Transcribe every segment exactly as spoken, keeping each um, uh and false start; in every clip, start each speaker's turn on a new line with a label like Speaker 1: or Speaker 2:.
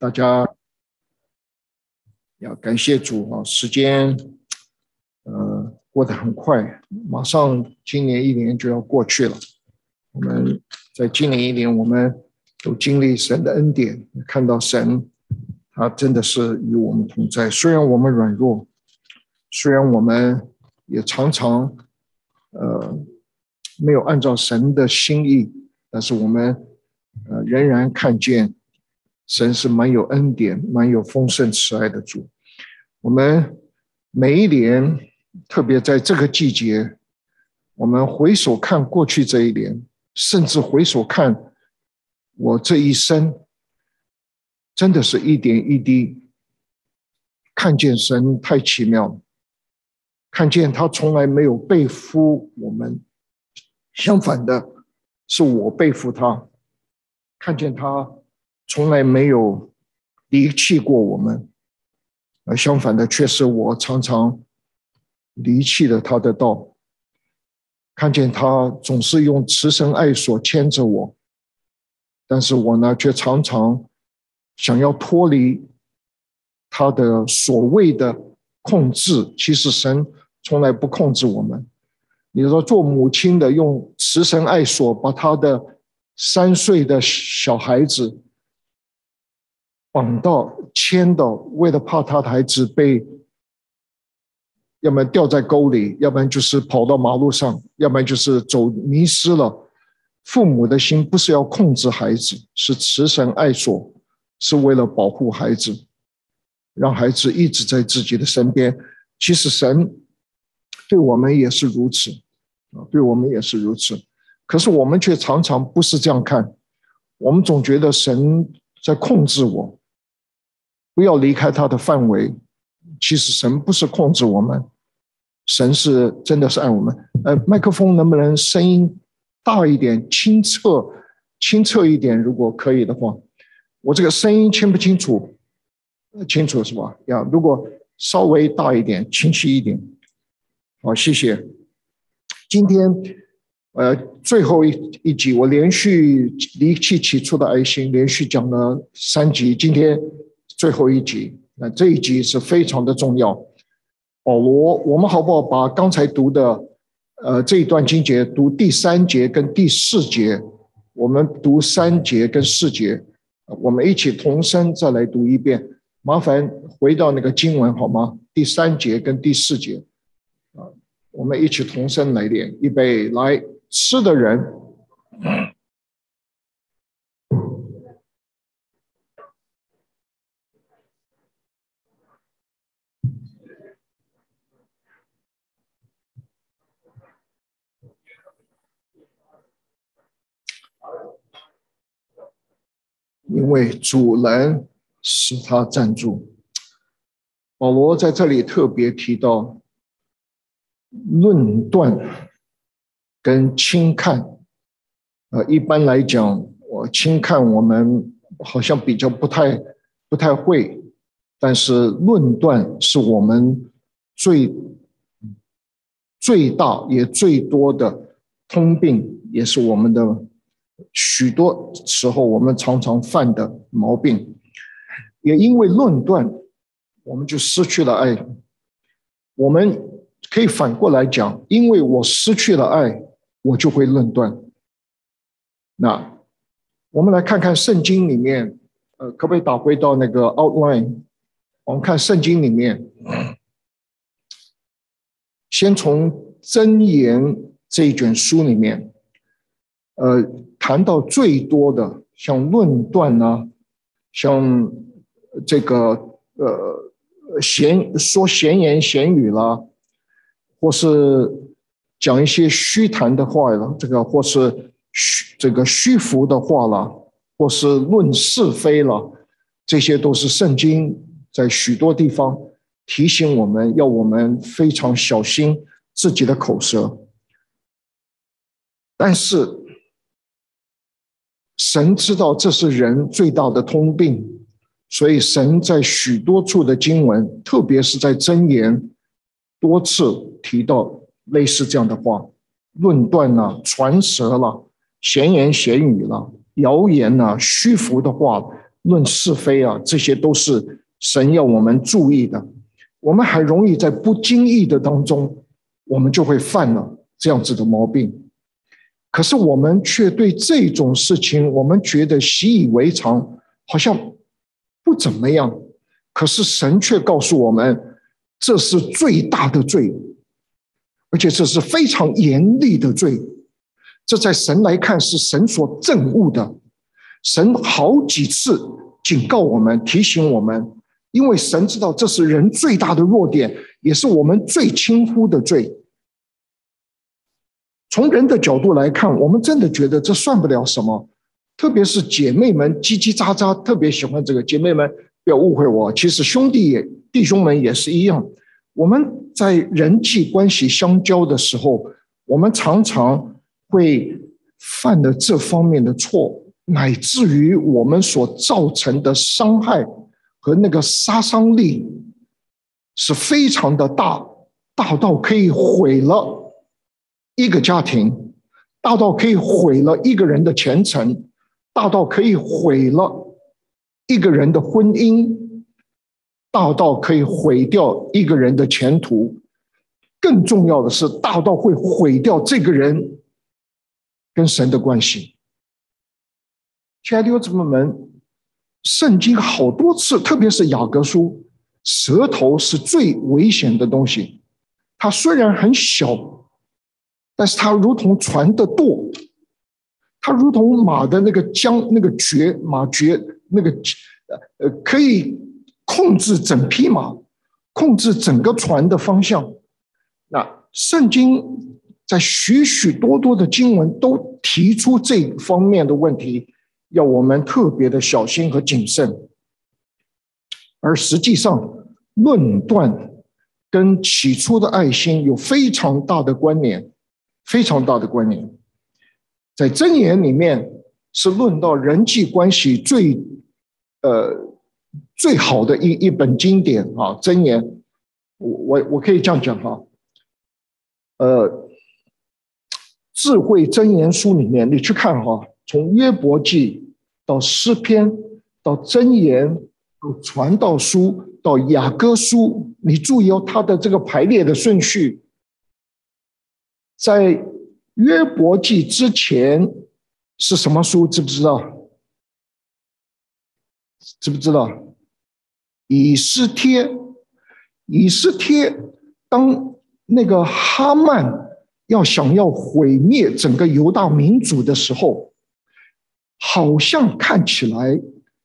Speaker 1: 大家要感谢主啊！时间呃过得很快，马上今年一年就要过去了。我们在今年一年，我们都经历神的恩典，看到神他真的是与我们同在。虽然我们软弱，虽然我们也常常呃没有按照神的心意，但是我们呃仍然看见神是蛮有恩典、蛮有丰盛慈爱的主。我们每一年，特别在这个季节，我们回首看过去这一年，甚至回首看我这一生，真的是一点一滴看见神太奇妙了，看见他从来没有背负我们，相反的是我背负他，看见他从来没有离弃过我们，而相反的却是我常常离弃了他的道，看见他总是用慈神爱所牵着我，但是我呢却常常想要脱离他的所谓的控制。其实神从来不控制我们。你说做母亲的用慈神爱所把他的三岁的小孩子绑到牵到，为了怕他的孩子被要不然掉在沟里，要不然就是跑到马路上，要不然就是走迷失了。父母的心不是要控制孩子，是慈神爱所，是为了保护孩子，让孩子一直在自己的身边。其实神对我们也是如此，对我们也是如此。可是我们却常常不是这样看，我们总觉得神在控制我，不要离开他的范围。其实神不是控制我们，神是真的是爱我们。呃，麦克风能不能声音大一点，清澈清澈一点，如果可以的话。我这个声音清不清楚？清楚是吧？呀，如果稍微大一点，清晰一点。好，谢谢。今天呃最后一一集，我连续离弃起初的爱心，连续讲了三集，今天最后一集。那这一集是非常的重要。保罗，我们好不好把刚才读的呃这一段经节读第三节跟第四节，我们读三节跟四节，我们一起同声再来读一遍。麻烦回到那个经文好吗？第三节跟第四节啊，我们一起同声来念。预备，来，吃的人因为主人使他站住。保罗在这里特别提到论断跟轻看。呃，一般来讲，我轻看我们好像比较不太不太会，但是论断是我们最最大也最多的通病，也是我们的许多时候我们常常犯的毛病。也因为论断，我们就失去了爱。我们可以反过来讲，因为我失去了爱，我就会论断。那我们来看看圣经里面，呃，可不可以打回到那个 outline？ 我们看圣经里面，先从箴言这一卷书里面，呃，谈到最多的像论断啊，像这个呃闲说闲言闲语啦，或是讲一些虚谈的话了，这个或是虚这个虚浮的话了，或是论是非了，这些都是圣经在许多地方提醒我们，要我们非常小心自己的口舌。但是神知道这是人最大的通病，所以神在许多处的经文，特别是在箴言，多次提到类似这样的话，论断啦、传舌啦、闲言闲语啦、谣言啦、虚浮的话， 论是非啊，这些都是神要我们注意的。我们还容易在不经意的当中，我们就会犯了这样子的毛病。可是我们却对这种事情，我们觉得习以为常，好像不怎么样。可是神却告诉我们，这是最大的罪，而且这是非常严厉的罪。这在神来看是神所憎恶的。神好几次警告我们，提醒我们，因为神知道这是人最大的弱点，也是我们最轻忽的罪。从人的角度来看，我们真的觉得这算不了什么，特别是姐妹们叽叽喳喳，特别喜欢这个。姐妹们不要误会我，其实兄弟也弟兄们也是一样。我们在人际关系相交的时候，我们常常会犯了这方面的错，乃至于我们所造成的伤害和那个杀伤力是非常的大，大到可以毁了一个家庭，大到可以毁了一个人的前程，大到可以毁了一个人的婚姻，大到可以毁掉一个人的前途，更重要的是大到会毁掉这个人跟神的关系。亲爱的弟兄姊妹们，圣经好多次，特别是雅各书，舌头是最危险的东西。它虽然很小，但是它如同船的舵，它如同马的那个缰那个橛马橛那个呃可以控制整匹马，控制整个船的方向。那圣经在许许多多的经文都提出这方面的问题，要我们特别的小心和谨慎。而实际上，论断跟起初的爱心有非常大的关联，非常大的关联。在箴言里面是论到人际关系最呃最好的一一本经典啊，箴言，我我我可以这样讲哈，呃，智慧箴言书里面你去看哈，从约伯记到诗篇到箴言到传道书到雅歌书，你注意哦，它的这个排列的顺序，在约伯记之前是什么书？知不知道？知不知道？以斯帖。以斯帖当那个哈曼要想要毁灭整个犹大民族的时候，好像看起来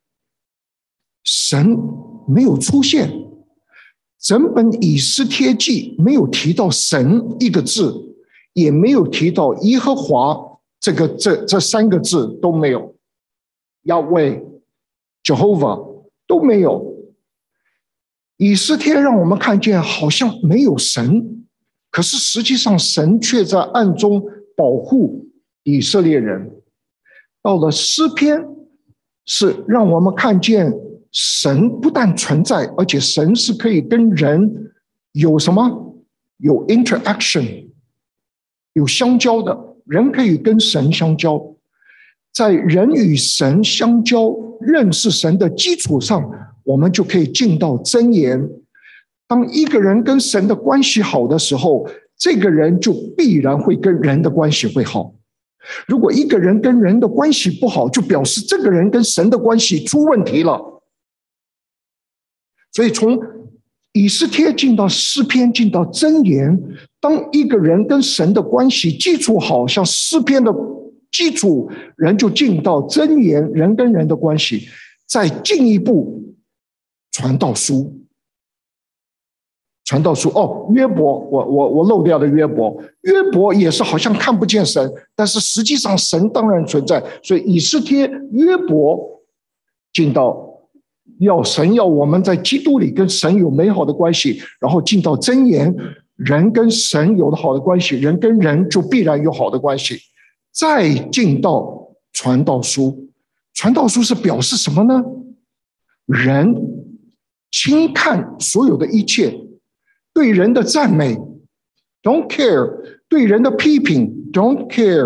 Speaker 1: 神没有出现，整本以斯帖记没有提到神一个字，也没有提到耶和华这个这这三个字都没有，亚威、Jehovah 都没有。以斯帖让我们看见好像没有神，可是实际上神却在暗中保护以色列人。到了诗篇，是让我们看见神不但存在，而且神是可以跟人有什么？有 interaction， 有相交的，人可以跟神相交。在人与神相交、认识神的基础上，我们就可以进到箴言。当一个人跟神的关系好的时候，这个人就必然会跟人的关系会好。如果一个人跟人的关系不好，就表示这个人跟神的关系出问题了。所以从以斯帖进到诗篇，进到箴言，当一个人跟神的关系基础好，像诗篇的基础，人就进到箴言，人跟人的关系，再进一步传道书。传道书哦，约伯，我我我漏掉的约伯，约伯也是好像看不见神，但是实际上神当然存在。所以以斯帖、约伯进到要神要我们在基督里跟神有美好的关系，然后进到箴言，人跟神有了好的关系，人跟人就必然有好的关系。再进到传道书，传道书是表示什么呢？人轻看所有的一切，对人的赞美 don't care， 对人的批评 don't care，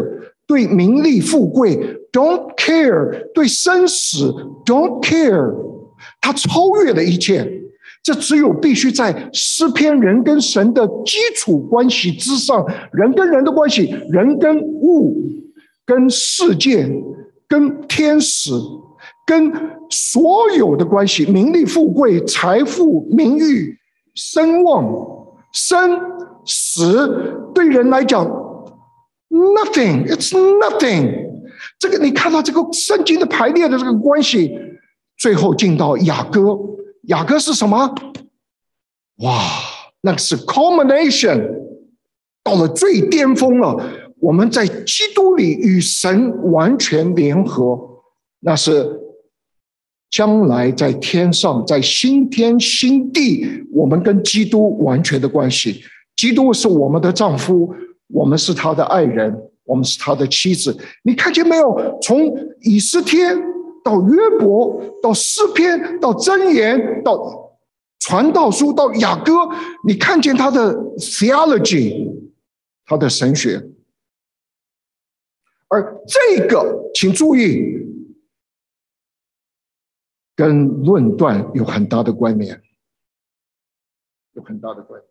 Speaker 1: 对名利富贵 don't care， 对生死 don't care， 他超越了一切。这只有必须在诗篇人跟神的基础关系之上，人跟人的关系，人跟物，跟世界，跟天使，跟所有的关系，名利富贵、财富、名誉、声望、生死，对人来讲 nothing， it's nothing。这个你看到这个圣经的排列的这个关系，最后进到雅歌，雅歌是什么？哇，那是 culmination， 到了最巅峰了。我们在基督里与神完全联合，那是将来在天上，在新天新地，我们跟基督完全的关系。基督是我们的丈夫，我们是他的爱人，我们是他的妻子。你看见没有？从以斯帖到约伯，到诗篇，到箴言，到传道书，到雅歌，你看见他的 theology， 他的神学。而这个请注意，跟论断有很大的关联，有很大的关联。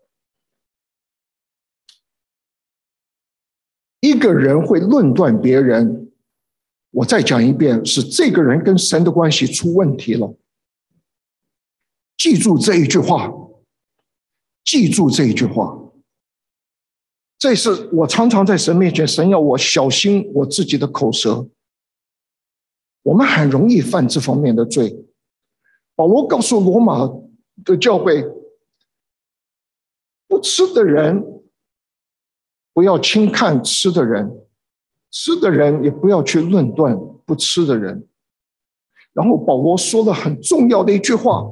Speaker 1: 一个人会论断别人，我再讲一遍，是这个人跟神的关系出问题了。记住这一句话，记住这一句话。这是我常常在神面前，神要我小心我自己的口舌。我们很容易犯这方面的罪。保罗告诉罗马的教会，不吃的人不要轻看吃的人，吃的人也不要去论断不吃的人。然后保罗说了很重要的一句话，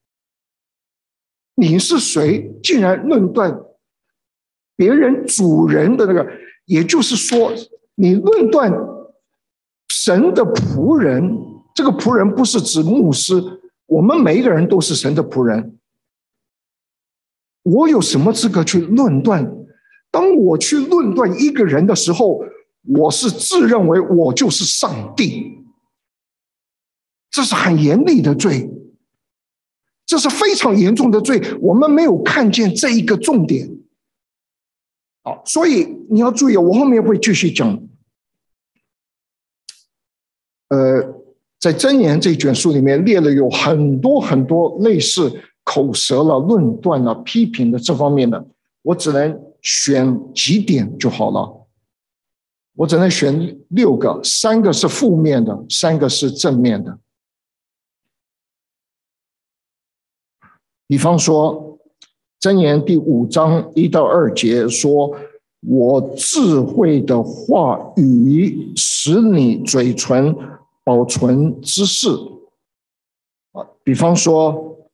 Speaker 1: 你是谁竟然论断别人主人的那个，也就是说你论断神的仆人，这个仆人不是指牧师，我们每一个人都是神的仆人。我有什么资格去论断？当我去论断一个人的时候，我是自认为我就是上帝，这是很严厉的罪，这是非常严重的罪。我们没有看见这一个重点。好，所以你要注意，我后面会继续讲。呃，在箴言这卷书里面列了有很多很多类似口舌了、论断了、批评的这方面的，我只能选几点就好了。我只能选六个，三个是负面的，三个是正面的。比方说，箴言第五章一到二节说：“我智慧的话语使你嘴唇保存知识。”啊，比方说，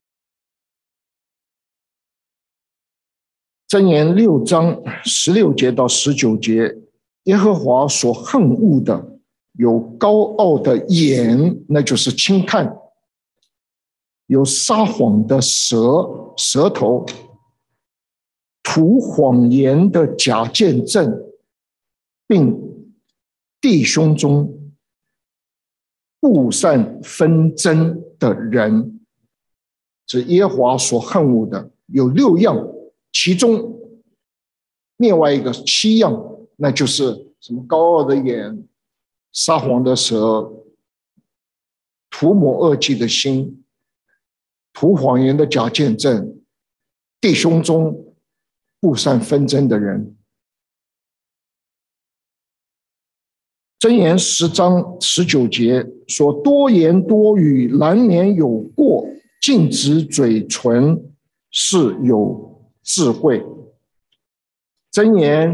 Speaker 1: 箴言六章十六节到十九节，耶和华所恨恶的有高傲的眼，那就是轻看；有撒谎的舌舌头，吐谎言的假见证，并弟兄中布散纷争的人，是耶和华所恨恶的。有六样，其中另外一个七样，那就是什么高傲的眼、撒谎的舌、涂抹恶计的心、吐谎言的假见证、弟兄中布散纷争的人。箴言十章十九节说：“多言多语难免有过，禁止嘴唇是有智慧。”箴言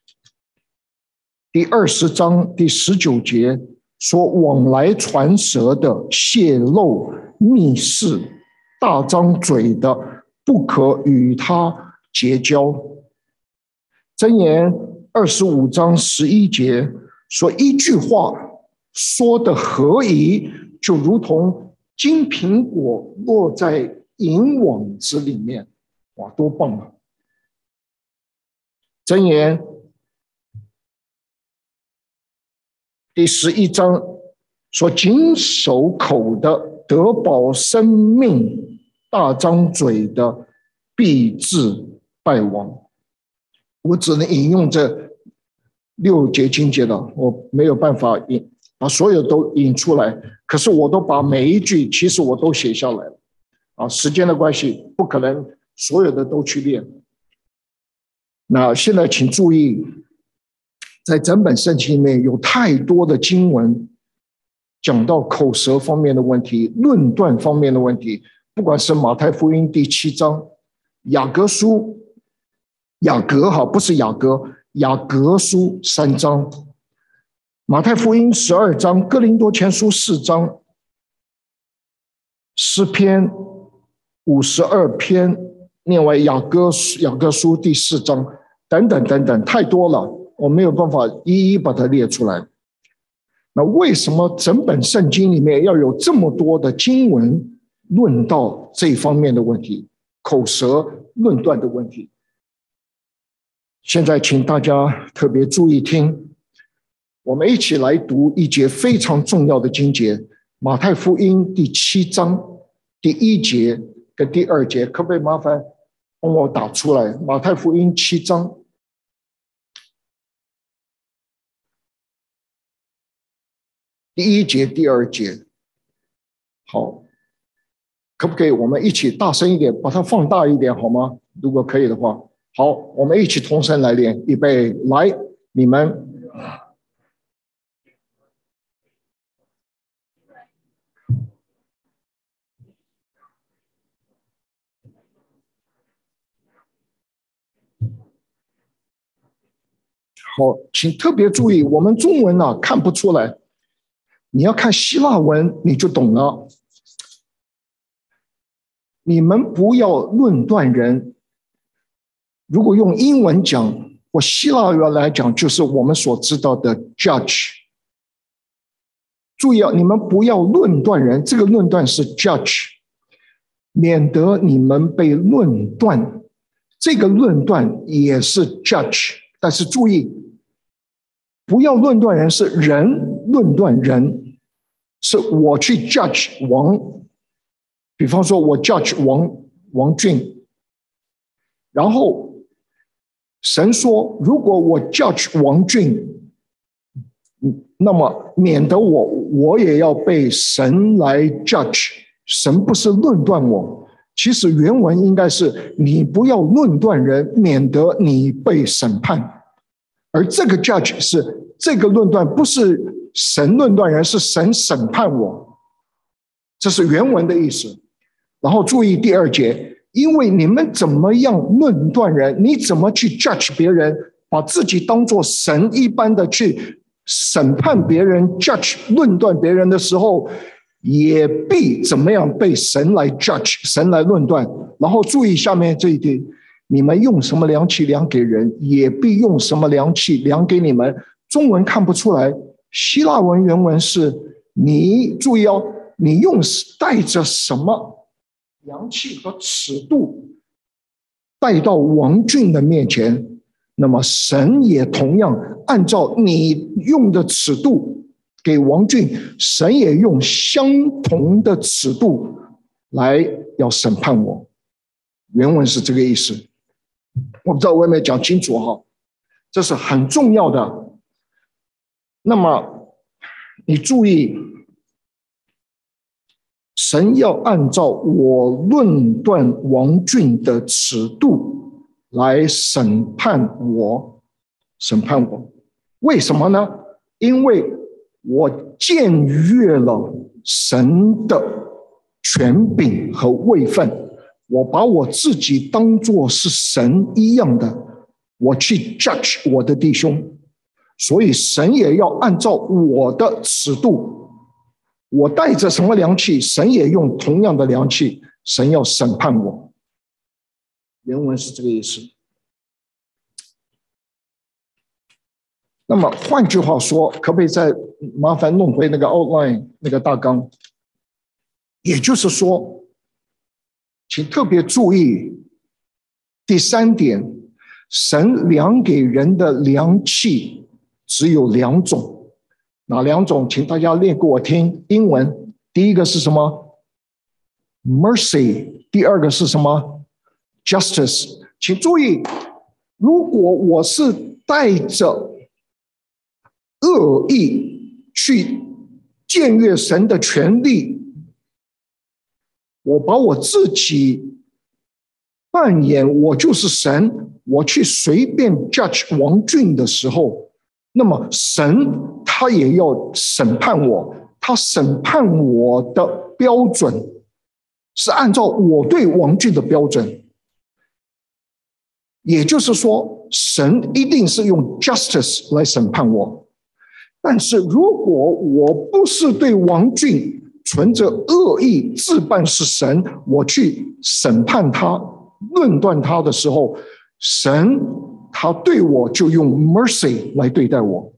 Speaker 1: 第二十章第十九节说：“往来传舌的泄露密事，大张嘴的不可与他结交。”箴言二十五章十一节说：“一句话说的合宜，就如同金苹果落在银网子里面。”哇，多棒啊！箴言第十一章说：谨守口的得保生命，大张嘴的必致败亡。我只能引用这六节经节了，我没有办法引把所有都引出来，可是我都把每一句其实我都写下来了啊，时间的关系不可能所有的都去练。那现在请注意，在整本圣经里面有太多的经文讲到口舌方面的问题，论断方面的问题，不管是马太福音第七章、雅各书、雅各哈不是雅各，雅各书三章、马太福音十二章、哥林多前书四章、诗篇五十二篇，另外雅各雅各书第四章等等等等，太多了，我没有办法一一把它列出来。那为什么整本圣经里面要有这么多的经文论到这方面的问题，口舌论断的问题？现在请大家特别注意听，我们一起来读一节非常重要的经节，马太福音第七章第一节跟第二节，可不可以麻烦帮我打出来？马太福音七章第一节、第二节。好，可不可以我们一起大声一点，把它放大一点好吗？如果可以的话。好，我们一起同声来练，预备，来，你们。好，请特别注意，我们中文啊看不出来，你要看希腊文你就懂了。你们不要论断人。如果用英文讲，或希腊语来讲，就是我们所知道的 judge。注意啊，你们不要论断人，这个论断是 judge， 免得你们被论断。这个论断也是 judge， 但是注意，不要论断人是人论断人，是我去 judge 王。比方说我 judge 王王俊，然后神说，如果我 judge 王俊，那么免得我我也要被神来 judge。神不是论断我，其实原文应该是你不要论断人，免得你被审判。而这个 judge 是这个论断，不是神论断人，是神审判我，这是原文的意思。然后注意第二节，因为你们怎么样论断人，你怎么去 judge 别人，把自己当作神一般的去审判别人 judge 论断别人的时候，也必怎么样被神来 judge， 神来论断。然后注意下面这一点，你们用什么量器量给人，也必用什么量器量给你们。中文看不出来，希腊文原文是，你注意哦，你用带着什么量器和尺度带到王俊的面前，那么神也同样按照你用的尺度给王俊，神也用相同的尺度来要审判我。原文是这个意思，我不知道我有没有讲清楚哈，这是很重要的。那么你注意，神要按照我论断王俊的尺度来审判我，审判我。为什么呢？因为我僭越了神的权柄和位分，我把我自己当作是神一样的，我去 judge 我的弟兄，所以神也要按照我的尺度。我带着什么量器，神也用同样的量器，神要审判我。原文是这个意思。那么换句话说，可不可以再麻烦弄回那个 outline 那个大纲？也就是说，请特别注意第三点，神量给人的量器只有两种。 哪两种？请大家念给我听。英文第一个是什么 ？mercy， 第二个是什么 ？justice。请注意，如果我是带着恶意去僭越神的权利，我把我自己扮演我就是神，我去随便 judge 王俊的时候，那么神他也要审判我，他审判我的标准是按照我对王俊的标准，也就是说，神一定是用 justice 来审判我。但是如果我不是对王俊存着恶意自扮是神，我去审判他、论断他的时候，神他对我就用 mercy 来对待我。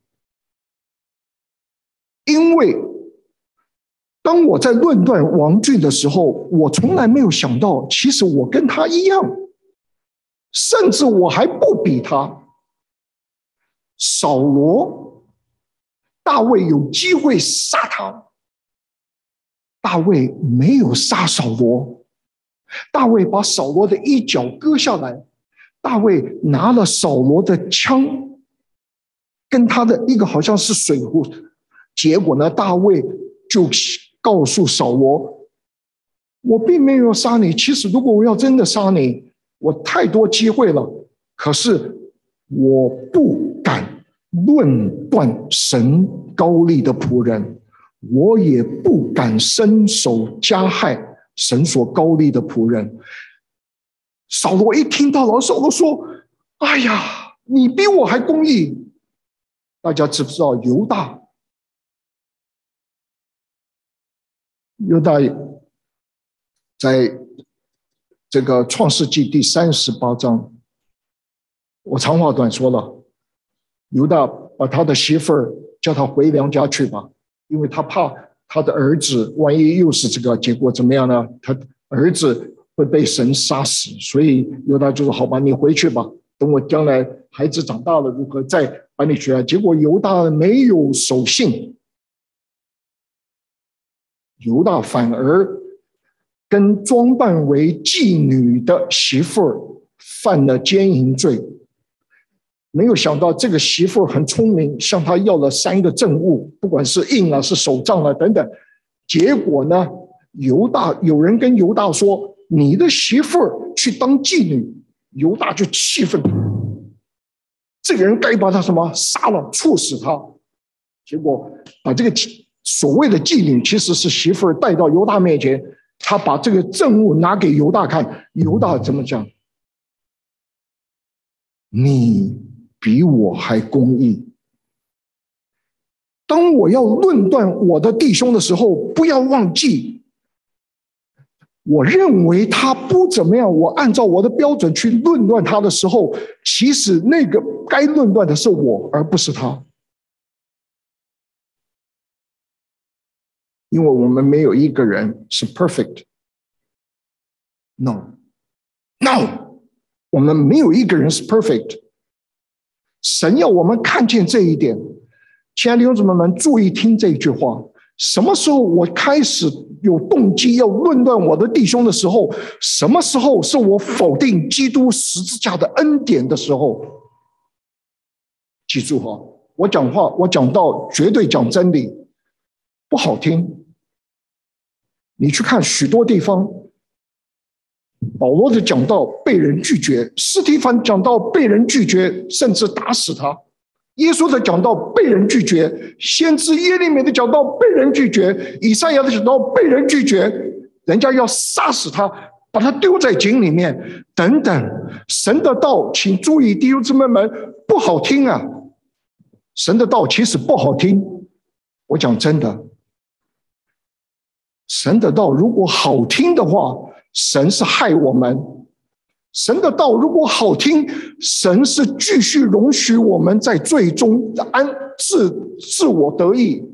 Speaker 1: 因为当我在论断王俊的时候，我从来没有想到，其实我跟他一样，甚至我还不比他。扫罗，大卫有机会杀他，大卫没有杀扫罗，大卫把扫罗的衣角割下来，大卫拿了扫罗的枪，跟他的一个好像是水壶，结果呢，大卫就告诉扫罗，我并没有杀你，其实如果我要真的杀你，我太多机会了，可是我不敢论断神高立的仆人，我也不敢伸手加害神所高立的仆人。扫罗一听到了，扫罗说，哎呀，你比我还公义。大家知不知道犹大？犹大在这个创世纪第三十八章，我长话短说了，犹大把他的媳妇儿叫他回娘家去吧，因为他怕他的儿子万一又是这个结果怎么样呢？他儿子会被神杀死，所以犹大就说好吧，你回去吧，等我将来孩子长大了如何再把你娶来。结果犹大没有守信，犹大反而跟装扮为妓女的媳妇儿犯了奸淫罪。没有想到这个媳妇儿很聪明，向他要了三个证物，不管是印啊是手杖啊等等。结果呢，犹大有人跟犹大说，你的媳妇儿去当妓女，犹大就气愤，这个人该把他什么杀了，处死他。结果把这个所谓的妓女其实是媳妇儿带到犹大面前，他把这个证物拿给犹大看，犹大怎么讲？你比我还公义。当我要论断我的弟兄的时候，不要忘记，我认为他不怎么样，我按照我的标准去论断他的时候，其实那个该论断的是我，而不是他。因为我们没有一个人是 perfect。 No No 我们没有一个人是 perfect。 神要我们看见这一点。亲爱的弟兄姊妹们，注意听这一句话，什么时候我开始有动机要论断我的弟兄的时候，什么时候是我否定基督十字架的恩典的时候。记住哈，我讲话我讲到绝对讲真理，不好听，你去看许多地方，保罗的讲道被人拒绝，司提反讲道被人拒绝，甚至打死他；耶稣的讲道被人拒绝，先知耶利米的讲道被人拒绝，以赛亚的讲道被人拒绝，人家要杀死他，把他丢在井里面等等。神的道，请注意弟兄姊妹们，不好听啊！神的道其实不好听，我讲真的，神的道如果好听的话，神是害我们；神的道如果好听，神是继续容许我们在最终安自自我得意。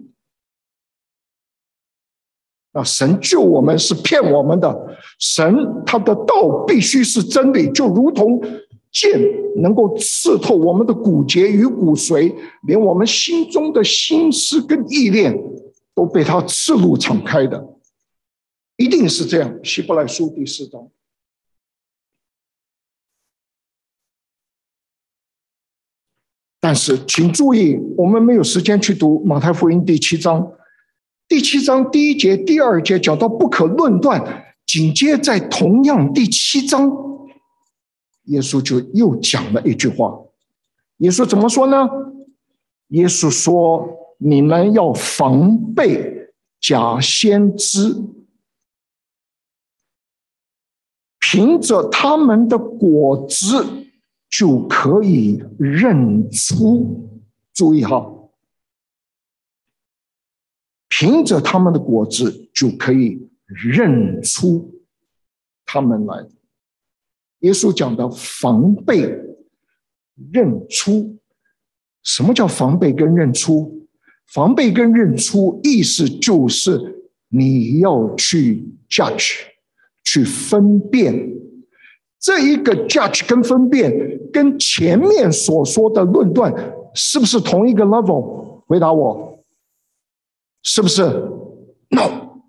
Speaker 1: 那神救我们是骗我们的，神他的道必须是真理，就如同剑能够刺透我们的骨节与骨髓，连我们心中的心思跟意念都被他刺入敞开的，一定是这样。希伯来书第四章。但是请注意，我们没有时间去读马太福音第七章。第七章第一节、第二节讲到不可论断，紧接在同样第七章，耶稣就又讲了一句话。耶稣怎么说呢？耶稣说：“你们要防备假先知，凭着他们的果子就可以认出。”注意哈，凭着他们的果子就可以认出他们来。耶稣讲的防备、认出，什么叫防备跟认出？防备跟认出意思就是你要去 judge， 去分辨。这一个 judge 跟分辨跟前面所说的论断是不是同一个 level？ 回答我，是不是 ？No。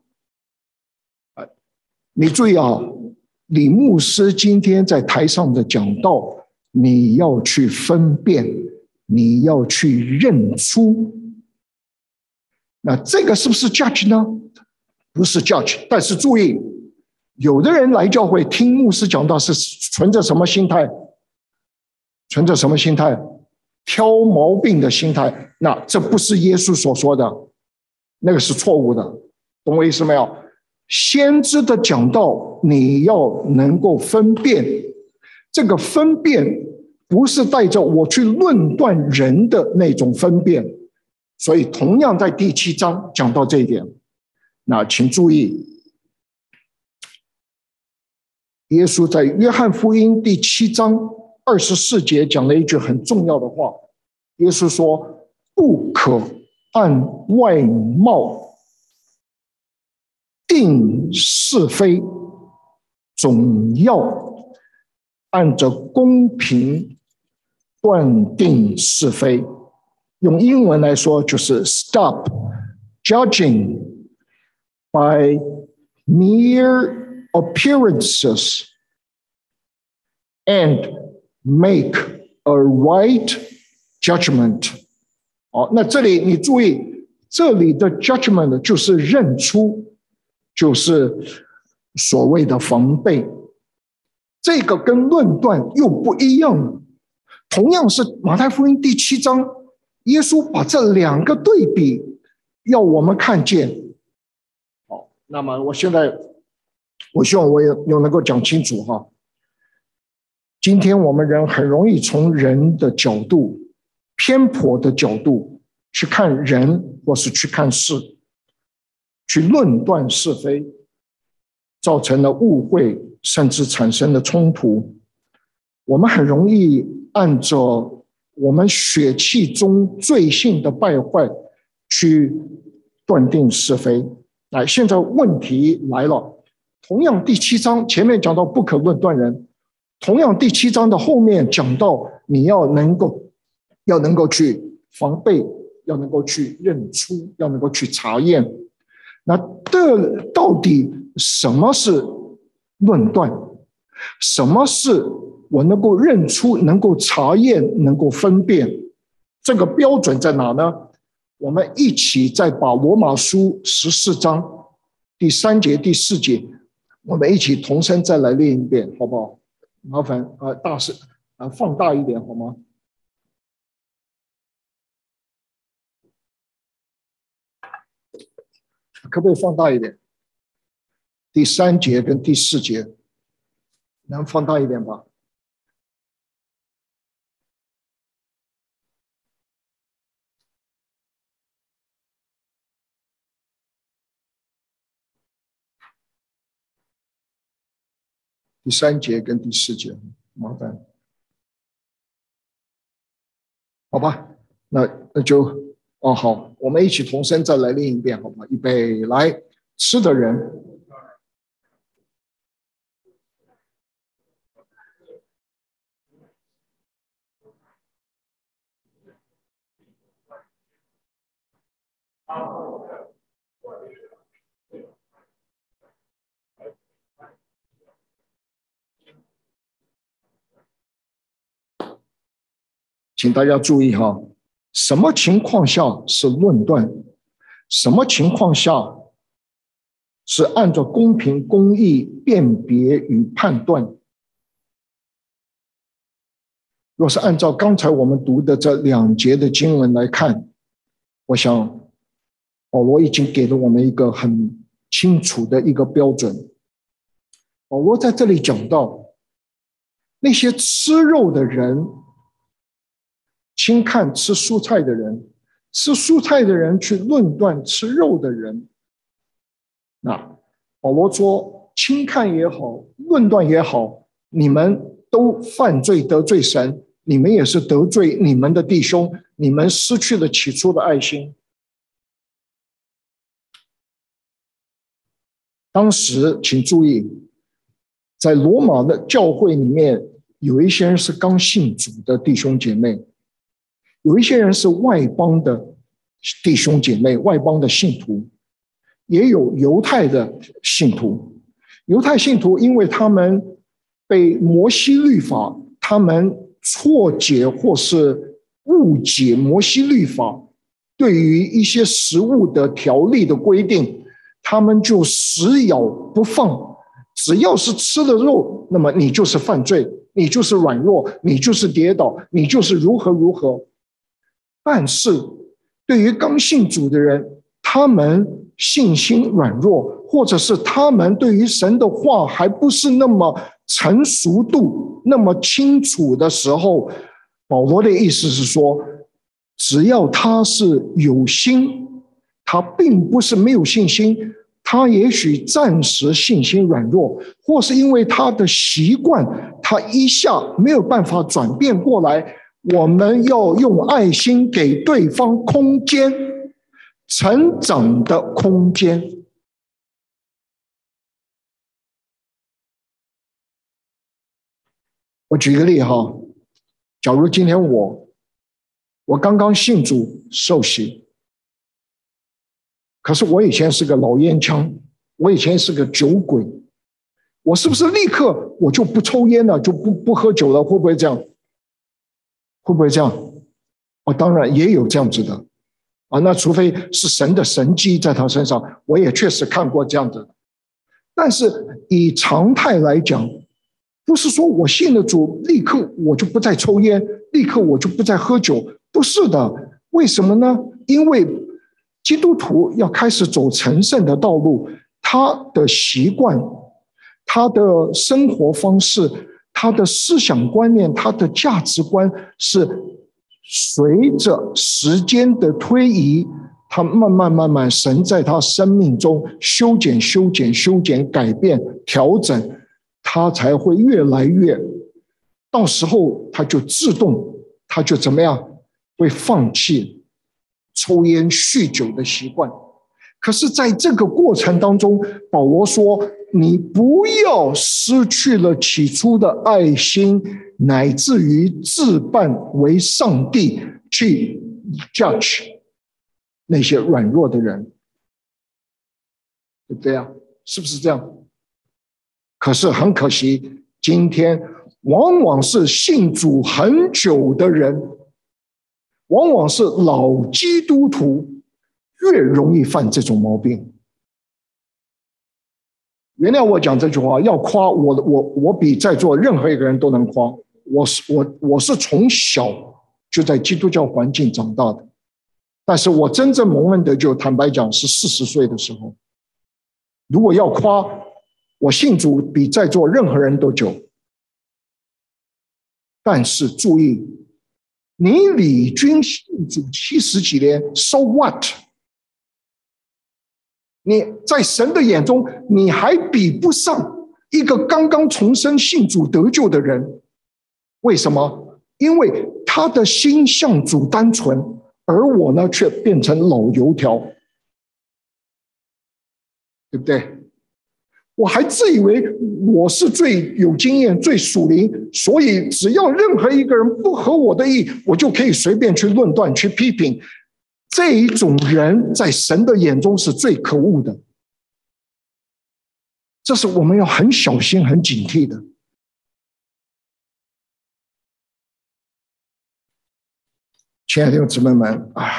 Speaker 1: 你注意啊，李牧师今天在台上的讲道，你要去分辨，你要去认出。那这个是不是 judge 呢？不是 judge， 但是注意，有的人来教会听牧师讲道是存着什么心态？存着什么心态？挑毛病的心态。那这不是耶稣所说的，那个是错误的，懂我意思没有？先知的讲道，你要能够分辨，这个分辨不是带着我去论断人的那种分辨。所以同样在第七章讲到这一点。那请注意，耶稣在约翰福音第七章二十四节讲了一句很重要的话。耶稣说：“不可按外貌定是非，总要按着公平断定是非。”用英文来说就是 Stop judging by mere appearances and make a right judgment。 好，那这里你注意，这里的 judgment 就是认出，就是所谓的防备。这个跟论断又不一样。同样是马太福音第七章，耶稣把这两个对比，要我们看见。好，那么我现在，我希望我也有能够讲清楚哈。今天我们人很容易从人的角度、偏颇的角度去看人，或是去看事，去论断是非，造成了误会，甚至产生了冲突。我们很容易按照我们血气中罪性的败坏去断定是非。来，现在问题来了，同样第七章前面讲到不可论断人，同样第七章的后面讲到你要能够要能够去防备，要能够去认出，要能够去查验。那这到底什么是论断？什么是我能够认出、能够查验、能够分辨？这个标准在哪呢？我们一起再把罗马书十四章第三节、第四节，我们一起同声再来念一遍，好不好？麻烦呃大声呃放大一点好吗？可不可以放大一点？第三节跟第四节，能放大一点吧？第三节跟第四节，麻烦，好吧？那那就哦好，我们一起同声再来念一遍，好吗？预备来，吃的人。 请大家注意哈，什么情况下是论断？什么情况下是按照公平公义辨别与判断？若是按照刚才我们读的这两节的经文来看，我想保罗已经给了我们一个很清楚的一个标准。保罗在这里讲到，那些吃肉的人轻看吃蔬菜的人，吃蔬菜的人去论断吃肉的人。那保罗说，轻看也好，论断也好，你们都犯罪得罪神，你们也是得罪你们的弟兄，你们失去了起初的爱心。当时请注意，在罗马的教会里面，有一些人是刚信主的弟兄姐妹，有一些人是外邦的弟兄姐妹，外邦的信徒，也有犹太的信徒。犹太信徒因为他们被摩西律法，他们错解或是误解摩西律法对于一些食物的条例的规定，他们就死咬不放，只要是吃了肉，那么你就是犯罪，你就是软弱，你就是跌倒，你就是如何如何。但是对于刚信主的人，他们信心软弱，或者是他们对于神的话还不是那么成熟度那么清楚的时候，保罗的意思是说，只要他是有心，他并不是没有信心，他也许暂时信心软弱，或是因为他的习惯，他一下没有办法转变过来。我们要用爱心给对方空间，成长的空间。我举个例哈，假如今天我我刚刚信主受洗，可是我以前是个老烟枪，我以前是个酒鬼，我是不是立刻我就不抽烟了，就不不喝酒了？会不会这样？会不会这样？哦，当然也有这样子的啊。那除非是神的神迹在他身上，我也确实看过这样的。但是以常态来讲，不是说我信了主，立刻我就不再抽烟，立刻我就不再喝酒，不是的。为什么呢？因为基督徒要开始走成圣的道路，他的习惯、他的生活方式、他的思想观念、他的价值观是随着时间的推移，他慢慢慢慢，神在他生命中修剪、修剪、修剪、改变、调整，他才会越来越，到时候他就自动，他就怎么样，会放弃抽烟、酗酒的习惯。可是在这个过程当中，保罗说，你不要失去了起初的爱心，乃至于自办为上帝去 judge 那些软弱的人，对不对啊？是不是这样？可是很可惜，今天往往是信主很久的人，往往是老基督徒，越容易犯这种毛病。原谅我讲这句话，要夸我，我我比在座任何一个人都能夸。我是我我是从小就在基督教环境长大的，但是我真正蒙恩得救，坦白讲是四十岁的时候。如果要夸，我信主比在座任何人都久。但是注意，你李军信主七十几年 ，so what？你在神的眼中，你还比不上一个刚刚重生信主得救的人。为什么？因为他的心向主单纯，而我呢，却变成老油条，对不对？我还自以为我是最有经验、最属灵，所以只要任何一个人不合我的意，我就可以随便去论断、去批评。 这一种人在神的眼中是最可恶的，这是我们要很小心、很警惕的。亲爱的弟兄姊妹们啊，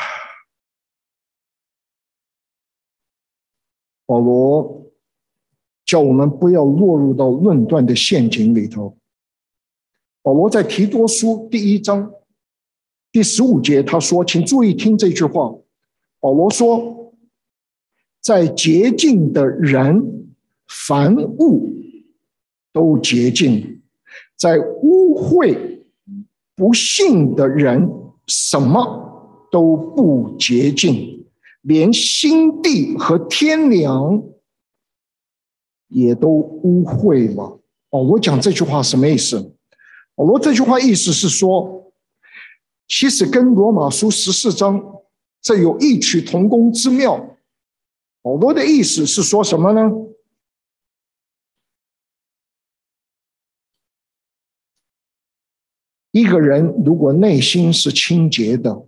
Speaker 1: 保罗叫我们不要落入到论断的陷阱里头。保罗在提多书第一章第十五节他说，请注意听这句话。保罗说，在洁净的人，凡物都洁净；在污秽不信的人，什么都不洁净，连心地和天良也都污秽了。保罗讲这句话什么意思？保罗这句话意思是说，其实跟罗马书十四章这有异曲同工之妙。保罗的意思是说什么呢？一个人如果内心是清洁的，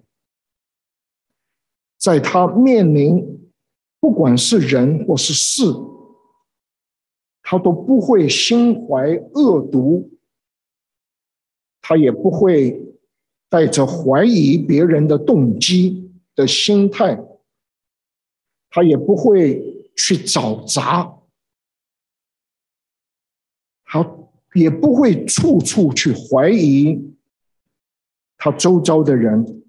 Speaker 1: 在他面临不管是人或是事，他都不会心怀恶毒，他也不会带着怀疑别人的动机的心态，他也不会去找茬，他也不会处处去怀疑他周遭的人。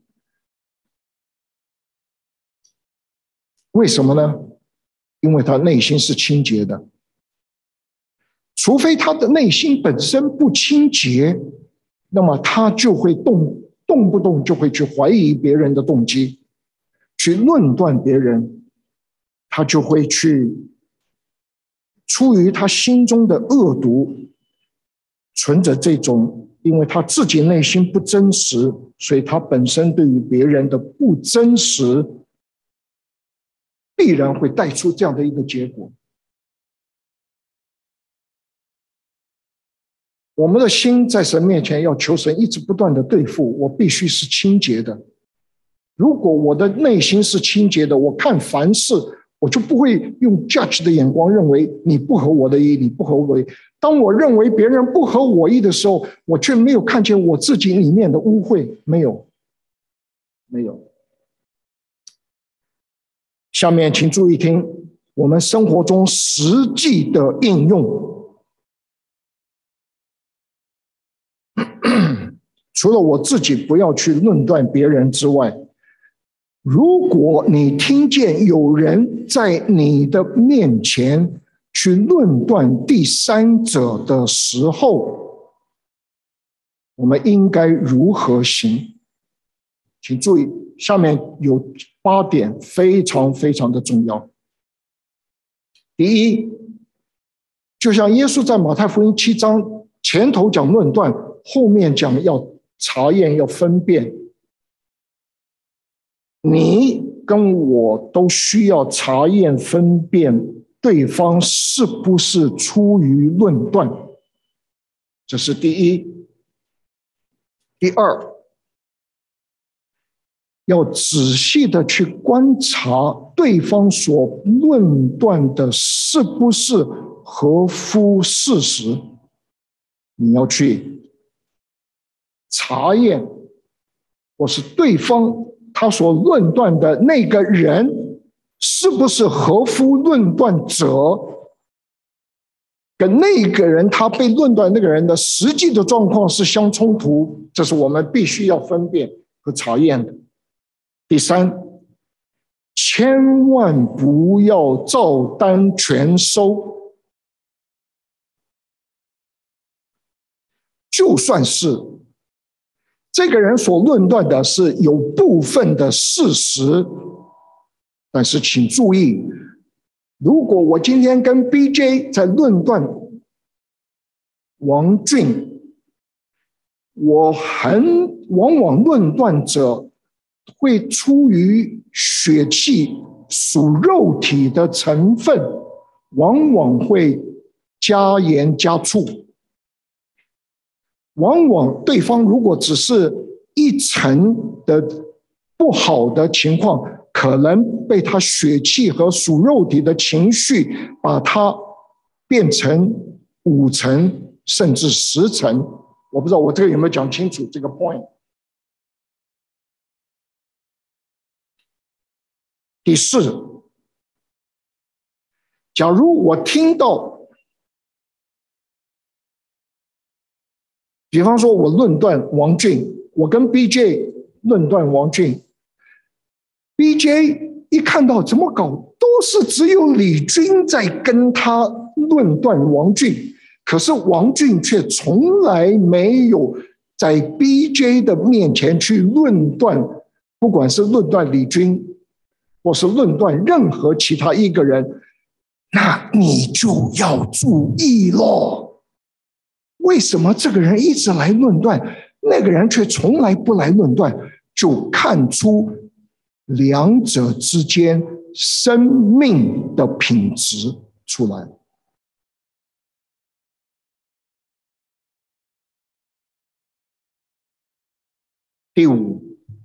Speaker 1: 为什么呢？因为他内心是清洁的。除非他的内心本身不清洁，那么他就会动动不动就会去怀疑别人的动机，去论断别人，他就会去出于他心中的恶毒，存着这种因为他自己内心不真实，所以他本身对于别人的不真实，必然会带出这样的一个结果。我们的心在神面前要求神一直不断的对付，我必须是清洁的。如果我的内心是清洁的，我看凡事我就不会用 judge 的眼光认为你不合我的意，你不合我的意。当我认为别人不合我意的时候，我却没有看见我自己里面的污秽，没有，没有。下面请注意听我们生活中实际的应用。除了我自己不要去论断别人之外，如果你听见有人在你的面前去论断第三者的时候，我们应该如何行？请注意，下面有八点非常非常的重要。第一，就像耶稣在马太福音七章前头讲论断，后面讲要查验，要分辨。你跟我都需要查验分辨对方是不是出于论断，这是第一。第二，要仔细的去观察对方所论断的是不是合乎事实，你要去查验，或是对方他所论断的那个人是不是合乎论断者跟那个人他被论断那个人的实际的状况是相冲突，这是我们必须要分辨和查验的。第三，千万不要照单全收，就算是这个人所论断的是有部分的事实，但是请注意，如果我今天跟 B J 在论断王俊，我很往往论断者会出于血气属肉体的成分，往往会加盐加醋。往往对方如果只是一层的不好的情况，可能被他血气和属肉体的情绪把它变成五层甚至十层。我不知道我这个有没有讲清楚这个 point。第四，假如我听到，比方说我论断王俊，我跟 B J 论断王俊 ，B J 一看到怎么搞，都是只有李军在跟他论断王俊，可是王俊却从来没有在 B J 的面前去论断，不管是论断李军，或是论断任何其他一个人，那你就要注意咯。为什么这个人一直来论断，那个人却从来不来论断？就看出两者之间生命的品质出来。第五，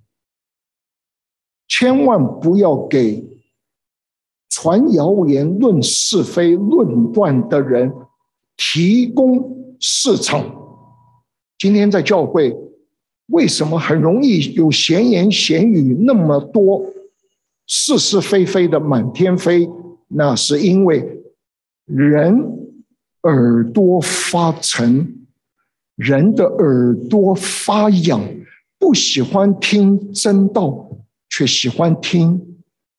Speaker 1: 千万不要给传谣言、论是非、论断的人提供市场。今天在教会，为什么很容易有闲言闲语那么多，是是非非的满天飞？那是因为人耳朵发沉，人的耳朵发痒，不喜欢听真道，却喜欢听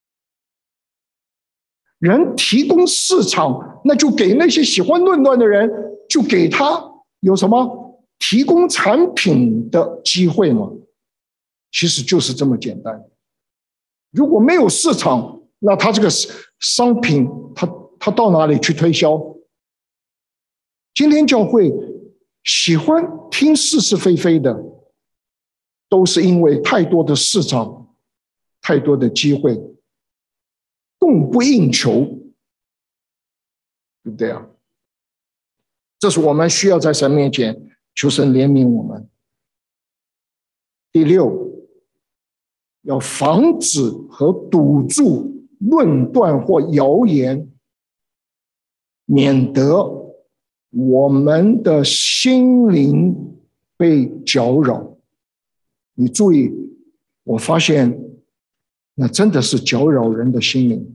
Speaker 1: 人提供市场，那就给那些喜欢论断的人，就给他有什么提供产品的机会吗？其实就是这么简单。如果没有市场，那他这个商品，他他到哪里去推销？今天教会喜欢听是是非非的，都是因为太多的市场，太多的机会，供不应求，对不对啊？这是我们需要在神面前求神怜悯我们。第六，要防止和堵住论断或谣言，免得我们的心灵被搅扰。你注意，我发现那真的是搅扰人的心灵，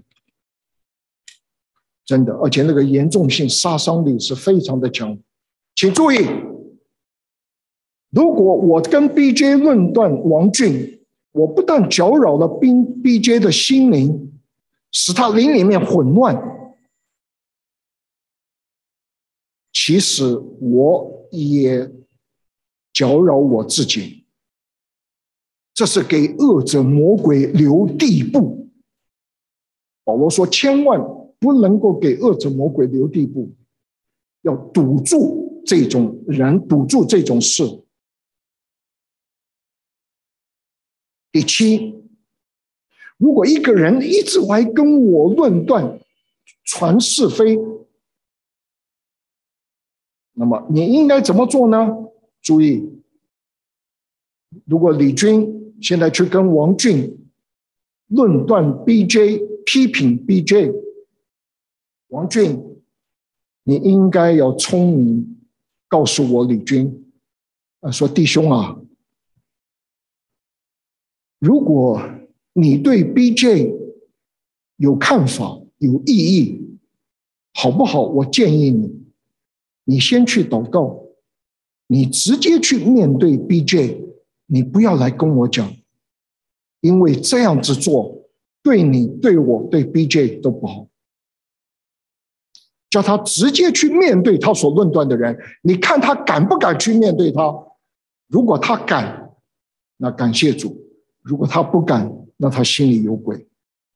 Speaker 1: 真的，而且那个严重性、杀伤力是非常的强。请注意，如果我跟 B J 论断王俊，我不但搅扰了 B J 的心灵，使他灵里面混乱，其实我也搅扰我自己。这是给恶者魔鬼留地步。保罗说，千万不能够给恶者魔鬼留地步，要堵住这种人，堵住这种事。第七，如果一个人一直来跟我论断、传是非，那么你应该怎么做呢？注意，如果李军现在去跟王俊论断 B J， 批评 B J， 王俊，你应该要聪明，告诉我李军，啊，说弟兄啊，如果你对 B J 有看法、有异议，好不好？我建议你，你先去祷告，你直接去面对 B J， 你不要来跟我讲，因为这样子做对你、对我、对 B J 都不好。叫他直接去面对他所论断的人，你看他敢不敢去面对他？如果他敢，那感谢主；如果他不敢，那他心里有鬼。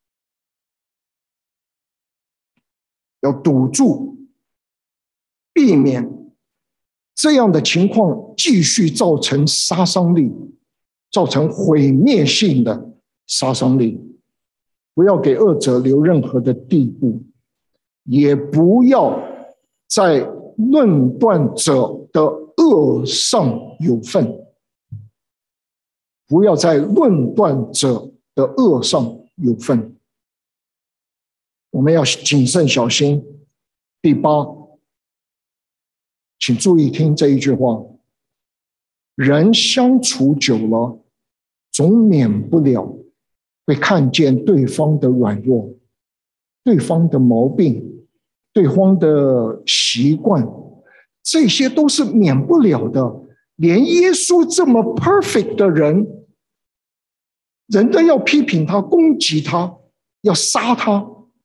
Speaker 1: 要堵住，避免这样的情况继续造成杀伤力，造成毁灭性的杀伤力。不要给恶者留任何的地步，也不要在论断者的恶上有份。 不要在论断者的恶上有份。我们要谨慎小心。第八，请注意听这一句话：人相处久了，总免不了会看见对方的软弱、对方的毛病、对方的习惯，这些都是免不了的。连耶稣这么 perfect 的人，人都要批评他、攻击他、要杀他。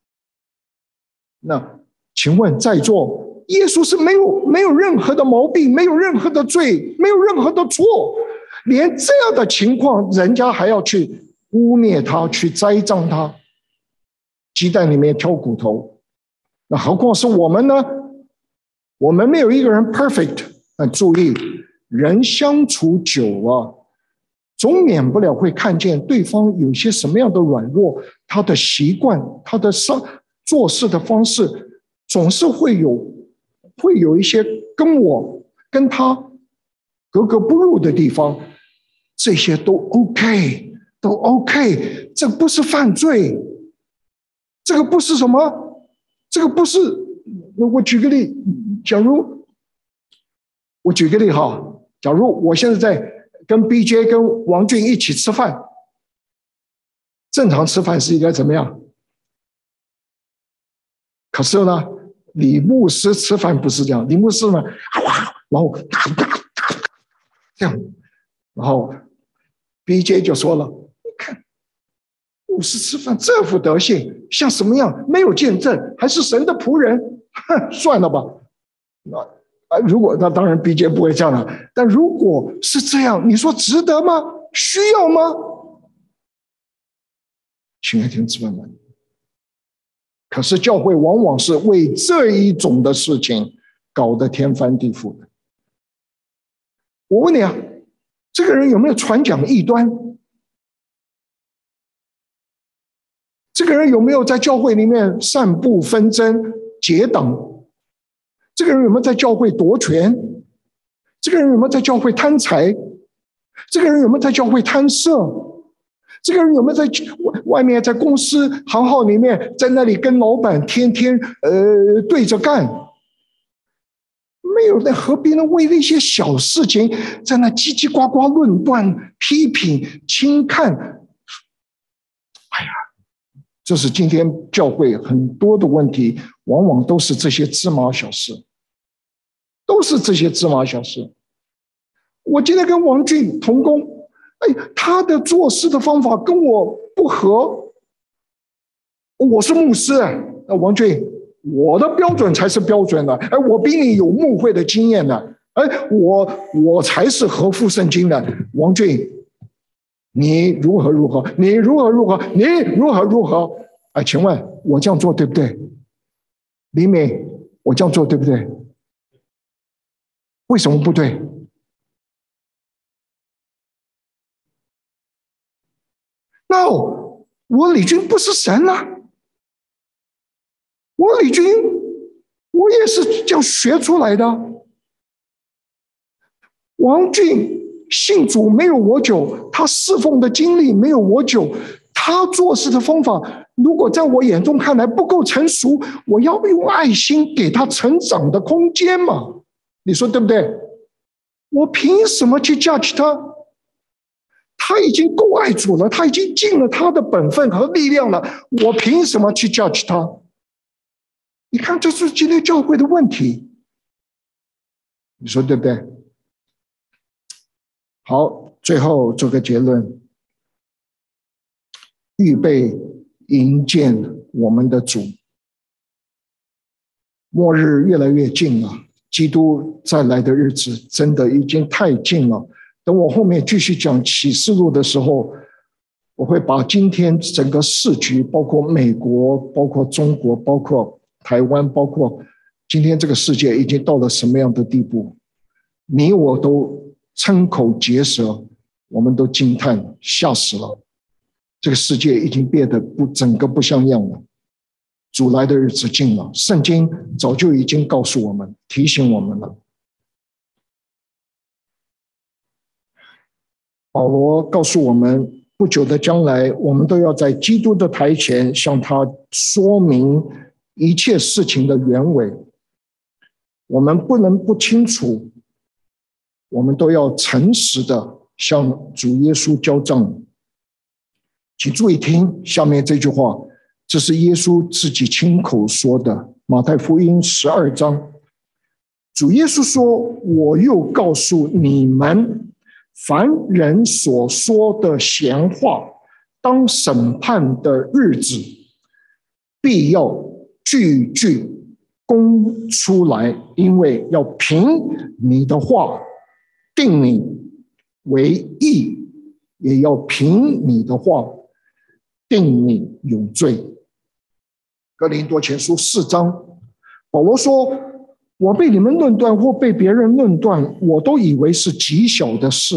Speaker 1: 那请问在座，耶稣是没有没有任何的毛病，没有任何的罪，没有任何的错，连这样的情况，人家还要去污蔑他，去栽赃他，鸡蛋里面挑骨头。那何况是我们呢？我们没有一个人 perfect。但注意，人相处久了，总免不了会看见对方有些什么样的软弱，他的习惯，他的做事的方式，总是会有会有一些跟我跟他格格不入的地方，这些都 OK， 都 OK， 这不是犯罪，这个不是什么，这个不是。我举个例，假如我举个例哈，假如我现在在跟 B J 跟王俊一起吃饭，正常吃饭是应该怎么样？可是呢，李牧师吃饭不是这样，李牧师呢，然后这样，然后 B J 就说了：“你看，牧师吃饭这副德行，像什么样？没有见证，还是神的仆人？哼，算了吧。”那啊，如果那当然 B J 不会这样的，但如果是这样，你说值得吗？需要吗？亲爱的弟兄姊妹们，可是教会往往是为这一种的事情搞得天翻地覆的。我问你啊，这个人有没有传讲异端？这个人有没有在教会里面散布纷争、结党？这个人有没有在教会夺权？这个人有没有在教会贪财？这个人有没有在教会贪色？这个人有没有在外面在公司行号里面在那里跟老板天天呃对着干？没有，那何必呢？为了一些小事情在那叽叽呱呱论断、批评、轻看。哎呀，这是今天教会很多的问题，往往都是这些芝麻小事，都是这些芝麻小事。我今天跟王俊同工，哎，他的做事的方法跟我不合。我是牧师，那王俊，我的标准才是标准的，哎，我比你有牧会的经验的，哎，我我才是合乎圣经的。王俊，你如何如何？你如何如何？你如何如何？哎，请问我这样做对不对？李美，我这样做对不对？为什么不对？那我李军不是神啊！我李军，我也是这样学出来的。王俊信主没有我久，他侍奉的经历没有我久，他做事的方法，如果在我眼中看来不够成熟，我要用爱心给他成长的空间嘛？你说对不对？我凭什么去 judge 他？他已经够爱主了，他已经尽了他的本分和力量了，我凭什么去 judge 他？你看，这是今天教会的问题，你说对不对？好，最后做个结论：预备迎接我们的主。末日越来越近了，基督再来的日子真的已经太近了。等我后面继续讲启示录的时候，我会把今天整个世局，包括美国，包括中国，包括台湾，包括今天这个世界已经到了什么样的地步，你我都瞠口结舌，我们都惊叹，吓死了。这个世界已经变得不整个不像样了。主来的日子近了，圣经早就已经告诉我们，提醒我们了。 保罗告诉我们，不久的将来，我们都要在基督的台前向他说明一切事情的原委。我们不能不清楚，我们都要诚实的向主耶稣交账。请注意听下面这句话，这是耶稣自己亲口说的，马太福音十二章。主耶稣说：“我又告诉你们，凡人所说的闲话，当审判的日子，必要句句供出来，因为要凭你的话定你为义，也要凭你的话定你有罪。”哥林多前书四章，保罗说：“我被你们论断或被别人论断，我都以为是极小的事，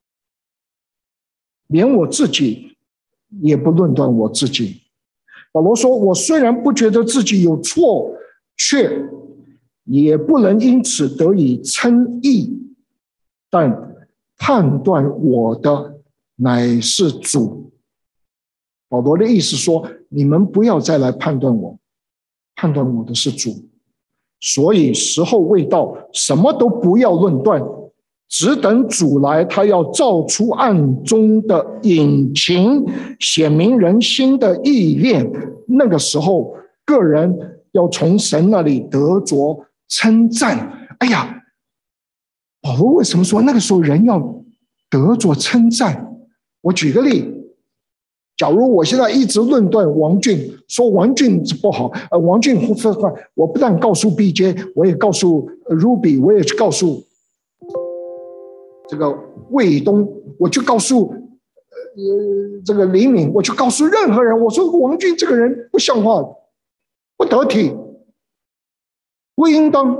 Speaker 1: 连我自己也不论断我自己。”保罗说：“我虽然不觉得自己有错，却也不能因此得以称义，但判断我的乃是主。”保罗的意思说，你们不要再来判断我，判断我的是主。所以时候未到，什么都不要论断，只等主来，他要照出暗中的隐情，显明人心的意念。那个时候，个人要从神那里得着称赞。哎呀，保罗为什么说那个时候人要得着称赞？我举个例，假如我现在一直论断王俊，说王俊不好，呃，王俊不坏，我不但告诉 B J， 我也告诉 Ruby， 我也告诉这个魏东，我就告诉呃这个李敏，我就告诉任何人，我说王俊这个人不像话，不得体，不应当，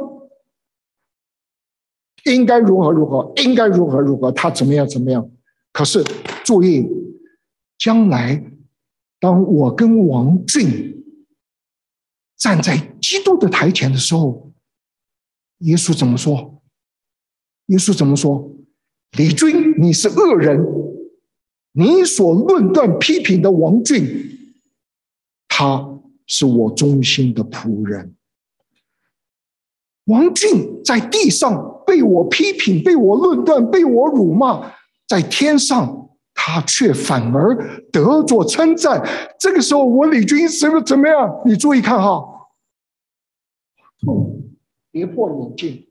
Speaker 1: 应该如何如何，应该如何如何，他怎么样怎么样。可是注意，将来当我跟王俊站在基督的台前的时候，耶稣怎么说？耶稣怎么说？李军，你是恶人，你所论断批评的王俊，他是我忠心的仆人。王俊在地上被我批评，被我论断，被我辱骂，在天上他却反而得着称赞。这个时候我李军是不是怎么样？你注意看哈，跌破眼镜。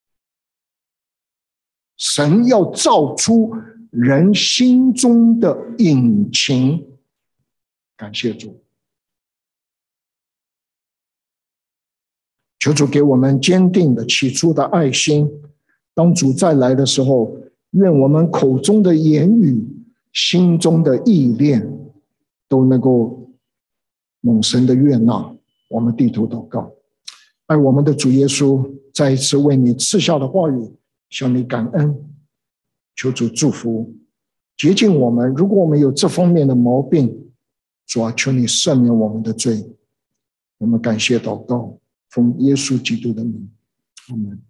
Speaker 1: 神要照出人心中的隐情，感谢主。求主给我们坚定的起初的爱心，当主再来的时候，愿我们口中的言语、心中的意念都能够蒙神的悦纳。我们低头祷告。爱我们的主耶稣，再一次为你赐下的话语向你感恩，求主祝福洁净我们。如果我们有这方面的毛病，主啊，求你赦免我们的罪。我们感谢祷告，奉耶稣基督的名，阿们。